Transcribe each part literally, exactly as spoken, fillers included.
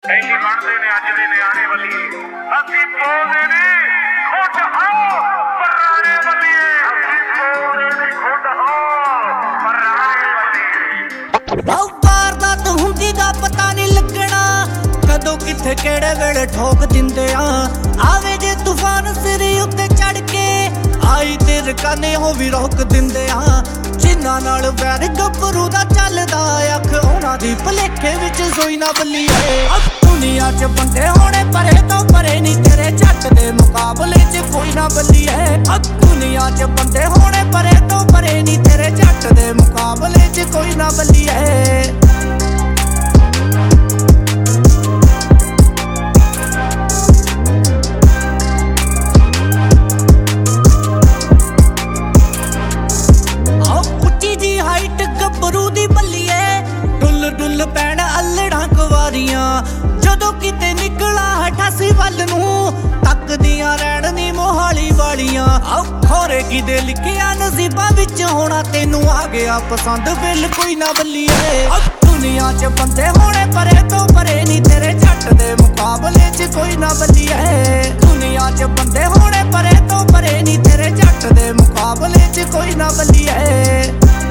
ਐਨੀ ਬਣਦੇ ਨੇ ਅੱਜ ਦੇ ਨਿਆਣੇ ਵੱਲੀਏ, ਅਸੀਂ ਬੋਲਦੇ ਨੇ ਖੁੱਡ ਹੋ ਪਰਾਣੇ ਵੱਲੀਏ, ਅਸੀਂ ਬੋਲਦੇ ਨੇ ਖੁੱਡ ਹੋ ਪਰਾਣੇ ਵੱਲੀਏ। ਆਹ ਵਾਰਦਾਤ ਹੁੰਦੀ ਦਾ ਪਤਾ ਨਹੀਂ ਲੱਗਣਾ, ਕਦੋਂ ਕਿੱਥੇ ਕਿਹੜੇ ਵੇਲੇ ਠੋਕ ਦਿੰਦੇ ਆ। ਆਵੇ ਜੇ ਤੂਫਾਨ ਸਿਰ ਉੱਤੇ ਚੜ ਕੇ, ਆਈ ਤੇ ਰਕਾਨੇ ਹੋ ਵੀ ਰੋਕ ਦਿੰਦੇ ਆ। ਜਿਨ੍ਹਾਂ ਨਾਲ ਵੈਰ ਗੱਭਰੂ ਦਾ ਚੱਲਦਾ, ਅੱਖ ਉਹਨਾਂ ਦੀ ਭਲੇਖੇ ਵਿੱਚ ਸੋਈ ਨਾ ਬੱਲੀਏ। ਦੁਨੀਆ 'ਚ ਬੰਦੇ ਹੋਣੇ ਪਰੇ ਤੋਂ ਪਰੇ ਨੀ, ਤੇਰੇ ਝੱਟ ਦੇ ਮੁਕਾਬਲੇ 'ਚ ਕੋਈ ਨਾ ਬੱਲੀਏ। ਦੁਨੀਆ 'ਚ ਬੰਦੇ ਹੋਣੇ ਪਰੇ ਤੋਂ ਪਰੇ ਨੀ, ਤੇਰੇ ਝੱਟ ਦੇ ਮੁਕਾਬਲੇ 'ਚ ਕੋਈ ਨਾ ਬੱਲੀਏ। ਗੱਭਰੂ ਦੀ ਬੱਲੀਏ, ਡੁੱਲ ਡੁੱਲ ਪੈਣ ਅਲੜਾਂ ਕੁਵਾਰੀਆਂ। ਜਦੋਂ ਕਿਤੇ ਨਿਕਲਾ ਅਠਾਸੀ ਵੱਲ ਨੂੰ, ਤੱਕਦੀਆਂ ਰਹਿਣ ਨੀ ਮੋਹਾਲੀ ਵਾਲੀਆਂ। ਖੋਰੇ ਕਿਦੇ ਲਿਖਿਆ ਨਸੀਬਾਂ ਵਿੱਚ ਹੋਣਾ, ਤੈਨੂੰ ਆ ਗਿਆ ਪਸੰਦ ਬਿਲ ਕੋਈ ਨਾ ਬੱਲੀਏ। ਦੁਨੀਆ 'ਚ ਬੰਦੇ ਹੋਣੇ ਪਰੇ ਤੋਂ ਪਰੇ ਨੀ, ਤੇਰੇ ਝੱਟ ਦੇ ਮੁਕਾਬਲੇ 'ਚ ਕੋਈ ਨਾ ਬੱਲੀਏ। ਦੁਨੀਆ 'ਚ ਬੰਦੇ ਹੋਣੇ ਪਰੇ ਤੋਂ ਪਰੇ ਨੀ, ਤੇਰੇ ਝੱਟ ਦੇ ਮੁਕਾਬਲੇ 'ਚ ਕੋਈ ਨਾ ਬੱਲੀਏ।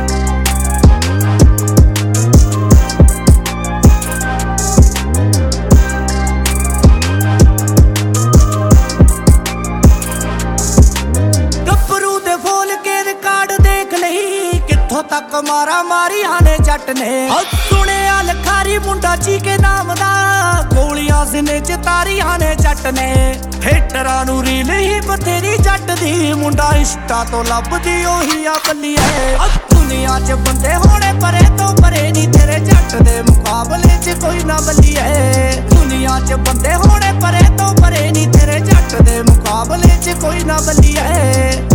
ਤੱਕ ਮਾਰਾ ਮਾਰੀਆਂ ਨੇ ਜੱਟ ਨੇ, ਸੁਣਿਆ ਲਖਾਰੀ ਮੁੰਡਾ ਚੀਕੇ ਨਾਮ ਦਾ, ਗੋਲੀਆਂ ਸੀਨੇ 'ਚ ਤਾਰੀਆਂ ਨੇ ਜੱਟ ਨੇ। ਹੇਟਰਾਂ ਨੂੰ ਰੀਲ ਹੀ ਬਥੇਰੀ ਜੱਟ ਦੀ, ਮੁੰਡਾ ਇਸ਼ਟਾ ਤੋਂ ਲੱਭਦੀ ਉਹੀ ਆ ਬੱਲੀਏ। ਦੁਨੀਆ 'ਚ ਬੰਦੇ ਹੋਣੇ ਪਰੇ ਤੋਂ ਪਰੇ ਨੀ, ਤੇਰੇ ਝੱਟ ਦੇ ਮੁਕਾਬਲੇ 'ਚ ਕੋਈ ਨਾ ਬੱਲੀਏ। ਦੁਨੀਆ 'ਚ ਬੰਦੇ ਹੋਣੇ ਪਰੇ ਤੋਂ ਪਰੇ ਨੀ, ਤੇਰੇ ਝੱਟ ਦੇ ਮੁਕਾਬਲੇ 'ਚ ਕੋਈ ਨਾ ਬੱਲੀਏ।